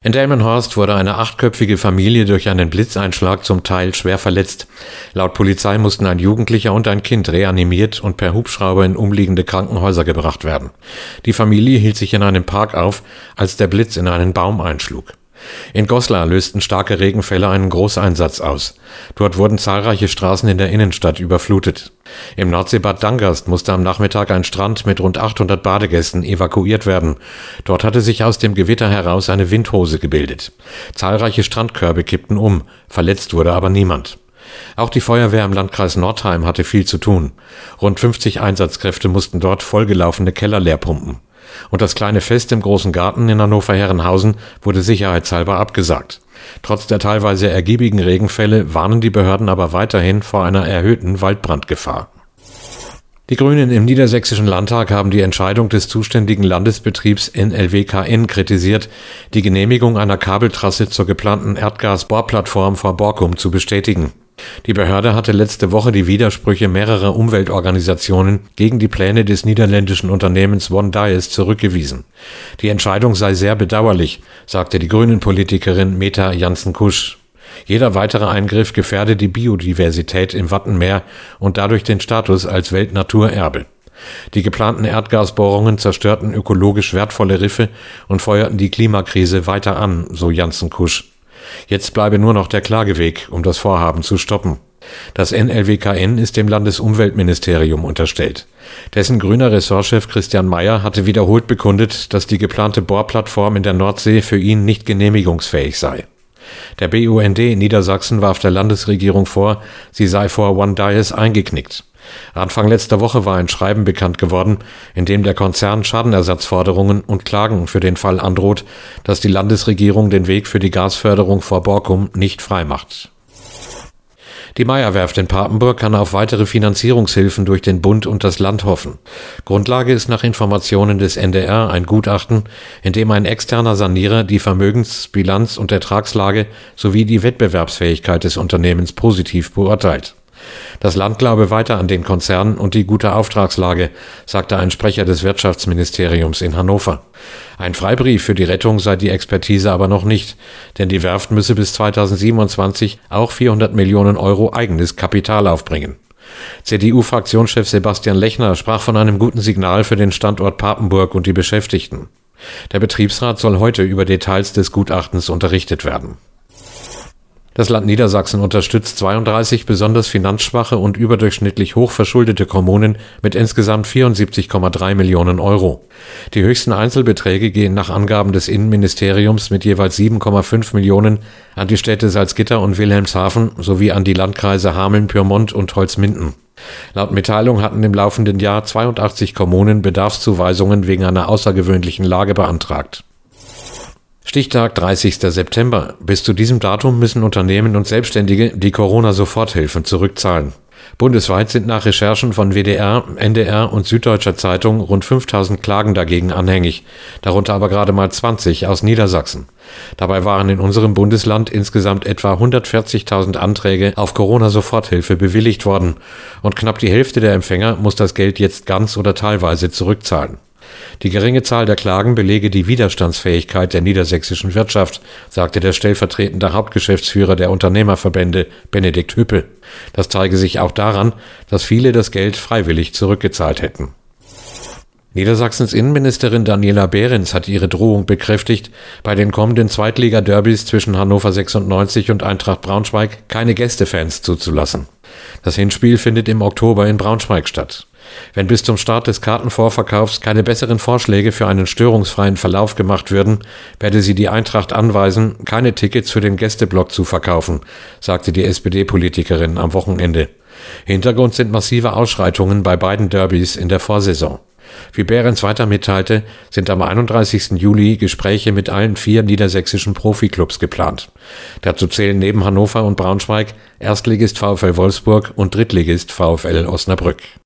In Delmenhorst wurde eine 8-köpfige Familie durch einen Blitzeinschlag zum Teil schwer verletzt. Laut Polizei mussten ein Jugendlicher und ein Kind reanimiert und per Hubschrauber in umliegende Krankenhäuser gebracht werden. Die Familie hielt sich in einem Park auf, als der Blitz in einen Baum einschlug. In Goslar lösten starke Regenfälle einen Großeinsatz aus. Dort wurden zahlreiche Straßen in der Innenstadt überflutet. Im Nordseebad Dangast musste am Nachmittag ein Strand mit rund 800 Badegästen evakuiert werden. Dort hatte sich aus dem Gewitter heraus eine Windhose gebildet. Zahlreiche Strandkörbe kippten um, verletzt wurde aber niemand. Auch die Feuerwehr im Landkreis Nordheim hatte viel zu tun. Rund 50 Einsatzkräfte mussten dort vollgelaufene Keller leerpumpen. Und das kleine Fest im Großen Garten in Hannover-Herrenhausen wurde sicherheitshalber abgesagt. Trotz der teilweise ergiebigen Regenfälle warnen die Behörden aber weiterhin vor einer erhöhten Waldbrandgefahr. Die Grünen im Niedersächsischen Landtag haben die Entscheidung des zuständigen Landesbetriebs NLWKN kritisiert, die Genehmigung einer Kabeltrasse zur geplanten Erdgasbohrplattform vor Borkum zu bestätigen. Die Behörde hatte letzte Woche die Widersprüche mehrerer Umweltorganisationen gegen die Pläne des niederländischen Unternehmens OneDias zurückgewiesen. Die Entscheidung sei sehr bedauerlich, sagte die Grünen-Politikerin Meta Janssen-Kusch. Jeder weitere Eingriff gefährde die Biodiversität im Wattenmeer und dadurch den Status als Weltnaturerbe. Die geplanten Erdgasbohrungen zerstörten ökologisch wertvolle Riffe und feuerten die Klimakrise weiter an, so Janssen-Kusch. Jetzt bleibe nur noch der Klageweg, um das Vorhaben zu stoppen. Das NLWKN ist dem Landesumweltministerium unterstellt. Dessen grüner Ressortchef Christian Mayer hatte wiederholt bekundet, dass die geplante Bohrplattform in der Nordsee für ihn nicht genehmigungsfähig sei. Der BUND Niedersachsen warf der Landesregierung vor, sie sei vor OneDias eingeknickt. Anfang letzter Woche war ein Schreiben bekannt geworden, in dem der Konzern Schadenersatzforderungen und Klagen für den Fall androht, dass die Landesregierung den Weg für die Gasförderung vor Borkum nicht freimacht. Die Meyer-Werft in Papenburg kann auf weitere Finanzierungshilfen durch den Bund und das Land hoffen. Grundlage ist nach Informationen des NDR ein Gutachten, in dem ein externer Sanierer die Vermögens-, Bilanz- und Ertragslage sowie die Wettbewerbsfähigkeit des Unternehmens positiv beurteilt. Das Land glaube weiter an den Konzern und die gute Auftragslage, sagte ein Sprecher des Wirtschaftsministeriums in Hannover. Ein Freibrief für die Rettung sei die Expertise aber noch nicht, denn die Werft müsse bis 2027 auch 400 Millionen Euro eigenes Kapital aufbringen. CDU-Fraktionschef Sebastian Lechner sprach von einem guten Signal für den Standort Papenburg und die Beschäftigten. Der Betriebsrat soll heute über Details des Gutachtens unterrichtet werden. Das Land Niedersachsen unterstützt 32 besonders finanzschwache und überdurchschnittlich hoch verschuldete Kommunen mit insgesamt 74,3 Millionen Euro. Die höchsten Einzelbeträge gehen nach Angaben des Innenministeriums mit jeweils 7,5 Millionen an die Städte Salzgitter und Wilhelmshaven sowie an die Landkreise Hameln, Pyrmont und Holzminden. Laut Mitteilung hatten im laufenden Jahr 82 Kommunen Bedarfszuweisungen wegen einer außergewöhnlichen Lage beantragt. Stichtag 30. September. Bis zu diesem Datum müssen Unternehmen und Selbstständige die Corona-Soforthilfen zurückzahlen. Bundesweit sind nach Recherchen von WDR, NDR und Süddeutscher Zeitung rund 5000 Klagen dagegen anhängig, darunter aber gerade mal 20 aus Niedersachsen. Dabei waren in unserem Bundesland insgesamt etwa 140.000 Anträge auf Corona-Soforthilfe bewilligt worden und knapp die Hälfte der Empfänger muss das Geld jetzt ganz oder teilweise zurückzahlen. Die geringe Zahl der Klagen belege die Widerstandsfähigkeit der niedersächsischen Wirtschaft, sagte der stellvertretende Hauptgeschäftsführer der Unternehmerverbände Benedikt Hüppe. Das zeige sich auch daran, dass viele das Geld freiwillig zurückgezahlt hätten. Niedersachsens Innenministerin Daniela Behrens hat ihre Drohung bekräftigt, bei den kommenden Zweitliga-Derbys zwischen Hannover 96 und Eintracht Braunschweig keine Gästefans zuzulassen. Das Hinspiel findet im Oktober in Braunschweig statt. Wenn bis zum Start des Kartenvorverkaufs keine besseren Vorschläge für einen störungsfreien Verlauf gemacht würden, werde sie die Eintracht anweisen, keine Tickets für den Gästeblock zu verkaufen, sagte die SPD-Politikerin am Wochenende. Hintergrund sind massive Ausschreitungen bei beiden Derbys in der Vorsaison. Wie Behrens weiter mitteilte, sind am 31. Juli Gespräche mit allen 4 niedersächsischen Profiklubs geplant. Dazu zählen neben Hannover und Braunschweig Erstligist VfL Wolfsburg und Drittligist VfL Osnabrück.